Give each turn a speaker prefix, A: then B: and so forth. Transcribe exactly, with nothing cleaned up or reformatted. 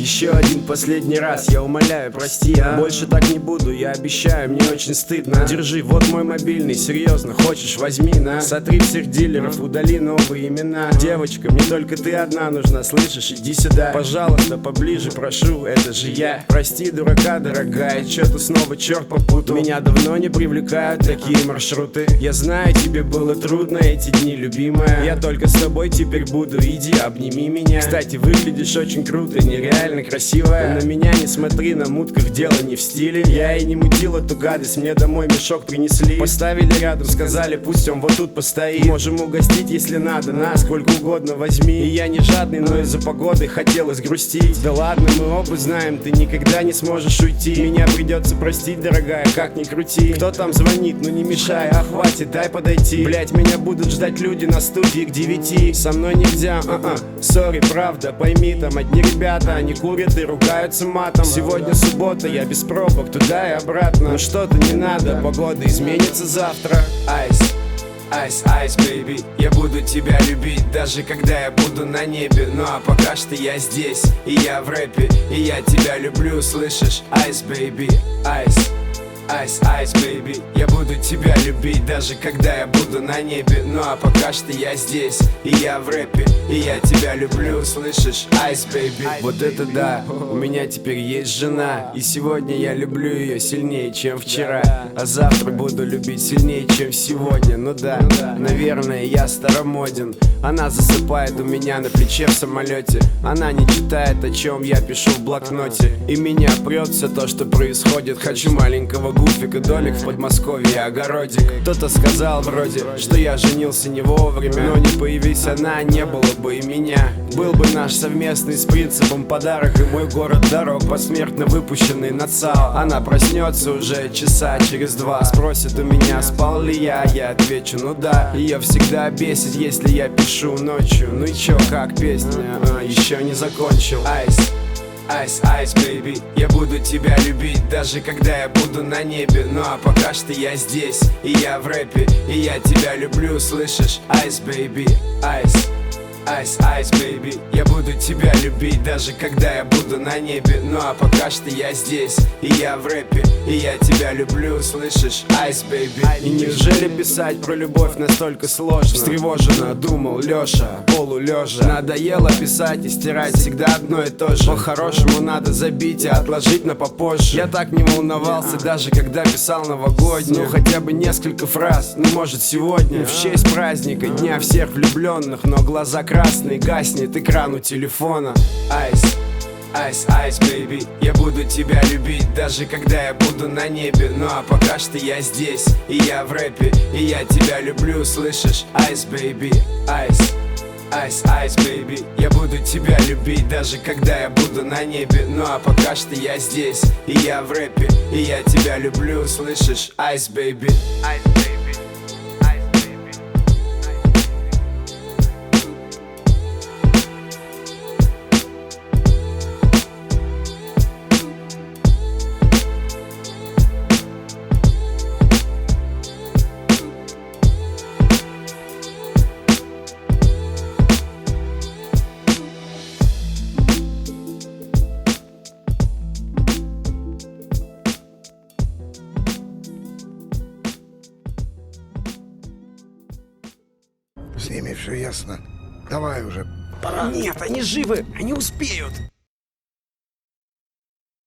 A: Еще один последний раз, я умоляю, прости, а? Больше так не буду, я обещаю, мне очень стыдно. Держи, вот мой мобильный, серьезно, хочешь, возьми, на. Сотри всех дилеров, удали новые имена. Девочка, мне только ты одна нужна, слышишь, иди сюда. Пожалуйста, поближе, прошу, это же я. Прости, дурака, дорогая, чё-то снова черт попутал. Меня давно не привлекают такие маршруты. Я знаю, тебе было трудно эти дни, любимая. Я только с тобой теперь буду, иди, обними меня. Кстати, выглядишь очень круто, нереально красивая. На меня не смотри, на мутках дело не в стиле. Я и не мутил эту гадость, мне домой мешок принесли. Поставили рядом, сказали, пусть он вот тут постоит. Можем угостить, если надо, на, сколько угодно возьми. И я не жадный, но из-за погоды хотелось грустить. Да ладно, мы оба знаем, ты никогда не сможешь уйти. Меня придется простить, дорогая, как ни крути. Кто там звонит, ну не мешай, а хватит, дай подойти. Блять, меня будут ждать люди на студии к девяти. Со мной нельзя, а-а, сори, правда, пойми, там одни ребята, они курят и ругаются матом. Сегодня суббота, я без пробок, туда и обратно. Ну что-то не надо, погода изменится завтра. Айс, айс, айс, бэйби, я буду тебя любить, даже когда я буду на небе. Ну а пока что я здесь, и я в рэпе, и я тебя люблю, слышишь? Айс, бэйби, айс. Айс, айс, бэйби, я буду тебя любить, даже когда я буду на небе. Ну а пока что я здесь, и я в рэпе, и я тебя люблю, слышишь? Айс, бэйби. Вот это да, у меня теперь есть жена, и сегодня я люблю ее сильнее, чем вчера. А завтра буду любить сильнее, чем сегодня. Ну да, наверное, я старомоден. Она засыпает у меня на плече в самолете. Она не читает, о чем я пишу в блокноте. И меня прет все то, что происходит. Хочу маленького гуфика, домик в Подмосковье, огородик. Кто-то сказал вроде, что я женился не вовремя. Но не появись она, не было бы и меня. Был бы наш совместный с принципом подарок. И мой город дорог, посмертно выпущенный на ЦАО. Она проснется уже часа через два. Спросит у меня, спал ли я, я отвечу, ну да. Ее всегда бесит, если я пишу ночью. Ну и чё, как песня, а, еще не закончил. Айс, айс, айс, бэйби, я буду тебя любить, даже когда я буду на небе. Ну а пока что я здесь, и я в рэпе, и я тебя люблю, слышишь? Айс, бэйби, айс. Айс, айс, бэйби, я буду тебя любить, даже когда я буду на небе. Ну а пока что я здесь, и я в рэпе, и я тебя люблю, слышишь? Айс, бэйби. И неужели писать про любовь настолько сложно? Встревоженно думал Лёша, полулежа. Надоело писать и стирать всегда одно и то же. По-хорошему надо забить и отложить на попозже. Я так не волновался, даже когда писал новогоднюю. Ну хотя бы несколько фраз, ну может сегодня. В честь праздника, дня всех влюбленных, но глаза красный, гаснет экран у телефона. Айс, айс, айс, бэйби, я буду тебя любить, даже когда я буду на небе. Ну а пока что я здесь, и я в рэпе, и я тебя люблю, слышишь? Айс, бэйби, айс. Айс, айс, бэйби, я буду тебя любить, даже когда я буду на небе. Ну а пока что я здесь, и я в рэпе, и я тебя люблю, слышишь? Айс, бэйби. Айс, бэйби.
B: С ними все ясно. Давай уже, пора.
A: Нет, они живы, они успеют.